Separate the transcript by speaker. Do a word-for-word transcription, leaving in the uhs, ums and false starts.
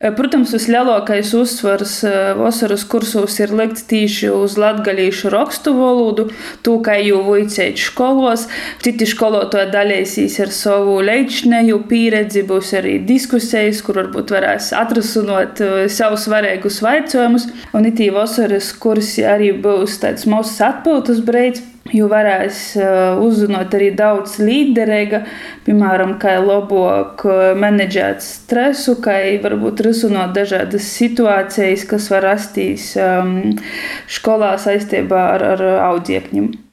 Speaker 1: Protams, vislielākais uzsvars vasaras kursos ir likts tieši uz latgalīšu rakstu valodu, to, kā jau vuicēt školos. Citi skolotāji dalīsīs ar savu leičneju pieredzi, būs arī diskusijas, kur varbūt varēs atrasinot savus svarīgus vaicojumus. Un itī vasaras kursi arī būs tāds mazs atpūtas breids, jo varēs uzzināt arī daudz līderīga, piemēram, kā labāk menedžēt stresu, kā varbūt risināt dažādas situācijas, kas var rasties skolā saistībā ar, ar audziekņiem.